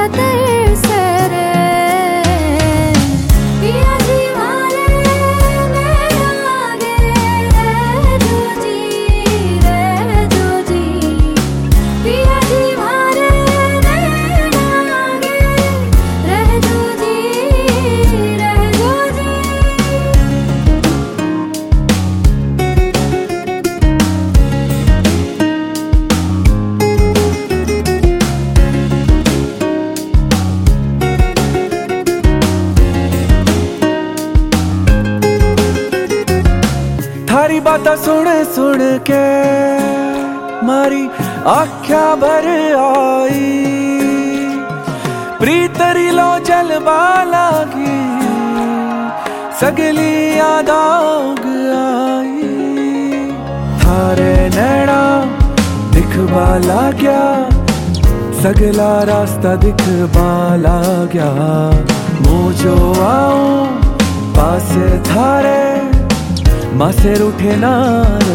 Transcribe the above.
तरसे रे पिया जी मारे मेरे आगे रह जो जी पिया जी मारे मेरे आगे रह जो जी थारी बाता सुन सुन के मारी आख्या भर आई प्रीतरी लो जलवा लागी सगली याद आग आई थारे नैना दिखवा लाग्या सगला रास्ता दिखवा लाग्या मुझो आओ पास थारे मासे रूठे ना